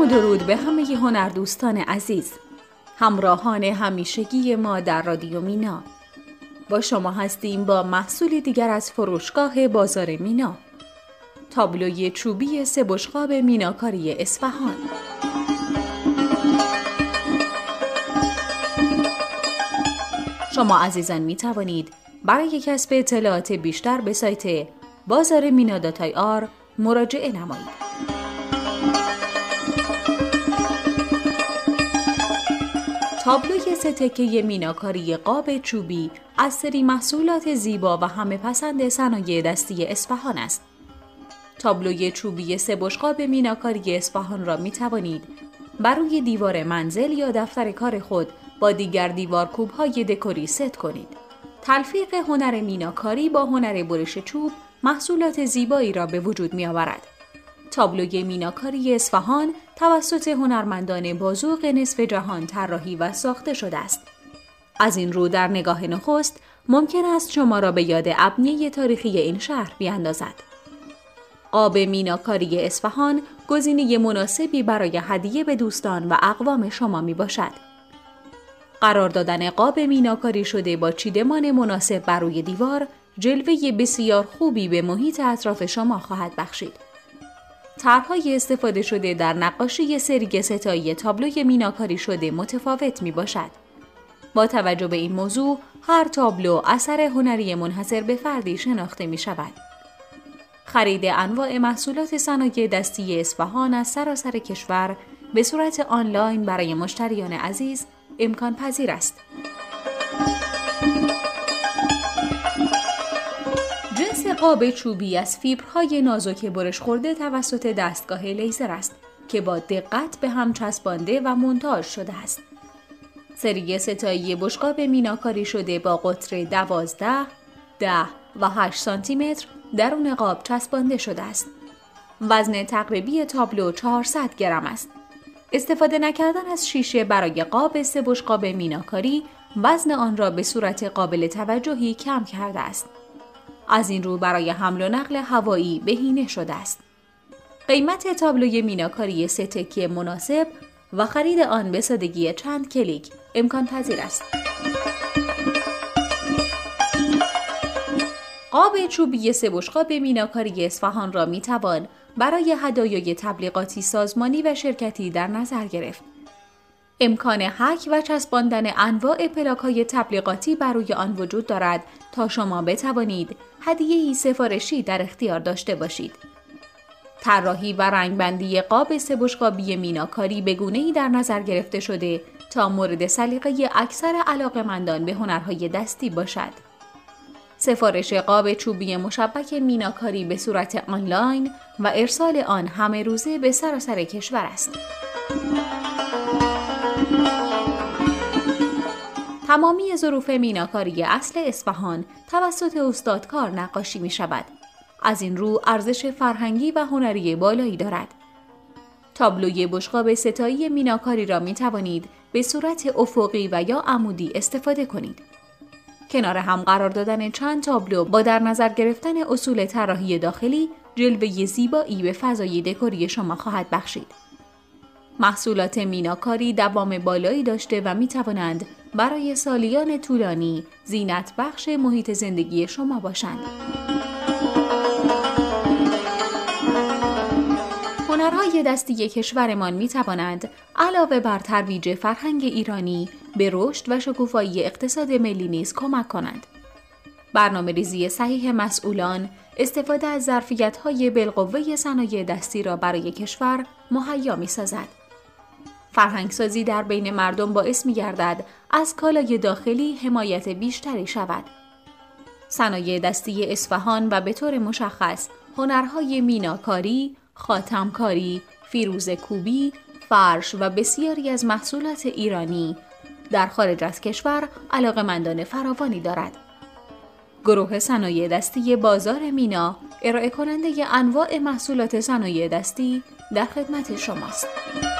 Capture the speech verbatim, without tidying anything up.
و درود به همه هنردوستان عزیز، همراهان همیشگی ما در رادیو مینا. با شما هستیم با محصولی دیگر از فروشگاه بازار مینا، تابلوی چوبی سه بشقاب میناکاری اصفهان. شما عزیزان می توانید برای کسب اطلاعات بیشتر به سایت بازار مینا دات آی آر مراجعه نمایید. تابلوی سه تکه میناکاری قاب چوبی از سری محصولات زیبا و همه پسند صنایع دستی اصفهان است. تابلوی چوبی سه بشقاب میناکاری اصفهان را می توانید بر روی دیوار منزل یا دفتر کار خود با دیگر دیوارکوب‌های دکوری ست کنید. تلفیق هنر میناکاری با هنر برش چوب محصولات زیبایی را به وجود می آورد. تابلوی میناکاری اصفهان توسط هنرمندان بازوق نصف جهان طراحی و ساخته شده است. از این رو در نگاه نخست ممکن است شما را به یاد ابنیه تاریخی این شهر بیاندازد. قاب میناکاری اصفهان گزینه مناسبی برای هدیه به دوستان و اقوام شما می باشد. قرار دادن قاب میناکاری شده با چیدمان مناسب بر روی دیوار جلوه بسیار خوبی به محیط اطراف شما خواهد بخشید. طرح‌های استفاده شده در نقاشی سری ستایی تابلوی میناکاری شده متفاوت می باشد. با توجه به این موضوع، هر تابلو اثر هنری منحصر به فردی شناخته می شود. خرید انواع محصولات صنایع دستی اصفهان از سراسر کشور به صورت آنلاین برای مشتریان عزیز امکان پذیر است. جنس قاب چوبی از فیبرهای نازک برش خورده توسط دستگاه لیزر است که با دقت به هم چسبانده و مونتاژ شده است. سری ستایی بشقاب میناکاری شده با قطر دوازده، ده و هشت سانتی متر درون قاب چسبانده شده است. وزن تقریبی تابلو چهارصد گرم است. استفاده نکردن از شیشه برای قاب سه بشقاب میناکاری وزن آن را به صورت قابل توجهی کم کرده است. از این رو برای حمل و نقل هوایی بهینه شده است. قیمت تابلوی میناکاری سه تکه مناسب و خرید آن به سادگی چند کلیک امکان پذیر است. قاب چوبی سه بشقاب میناکاری اصفهان را می توان برای هدایای تبلیغاتی سازمانی و شرکتی در نظر گرفت. امکان حک و چسباندن انواع پلاک‌های تبلیغاتی بر روی آن وجود دارد تا شما بتوانید هدیه‌ای سفارشی در اختیار داشته باشید. طراحی و رنگبندی قاب سه بشقابی میناکاری به گونه‌ای در نظر گرفته شده تا مورد سلیقه اکثر علاقه‌مندان به هنرهای دستی باشد. سفارش قاب چوبی مشبک میناکاری به صورت آنلاین و ارسال آن همه روزه به سراسر کشور است. تمامی ظروف میناکاری اصل اصفهان توسط استادکار نقاشی می شود. از این رو ارزش فرهنگی و هنری بالایی دارد. تابلوی بشقاب ستایی میناکاری را می توانید به صورت افقی و یا عمودی استفاده کنید. کنار هم قرار دادن چند تابلو با در نظر گرفتن اصول طراحی داخلی جلوه زیبایی به فضای دکوری شما خواهد بخشید. محصولات میناکاری دوام بالایی داشته و می توانند برای سالیان طولانی زینت بخش محیط زندگی شما باشند. هنرهای دستی کشورمان می توانند علاوه بر ترویج فرهنگ ایرانی به رشد و شکوفایی اقتصاد ملی نیز کمک کنند. برنامه‌ریزی صحیح مسئولان استفاده از ظرفیت‌های بالقوه صنایع دستی را برای کشور مهیا می‌سازد. فرهنگسازی در بین مردم باعث می‌گردد از کالای داخلی حمایت بیشتری شود. صنایع دستی اصفهان و به طور مشخص هنرهای میناکاری، خاتمکاری، فیروزه‌کوبی، فرش و بسیاری از محصولات ایرانی در خارج از کشور علاقه‌مندان فراوانی دارد. گروه صنایع دستی بازار مینا ارائه کننده انواع محصولات صنایع دستی در خدمت شماست.